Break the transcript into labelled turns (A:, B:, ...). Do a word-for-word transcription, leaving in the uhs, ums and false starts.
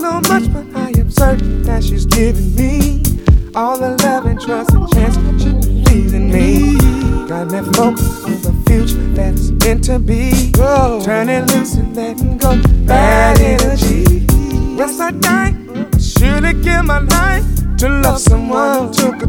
A: so much, but I am certain that she's giving me all the love and trust and chance she believes in me. Got me focused on the future that's meant to be. Whoa. Turn it loose and letting go bad energy. Once I die, I should have given my life to love someone who took a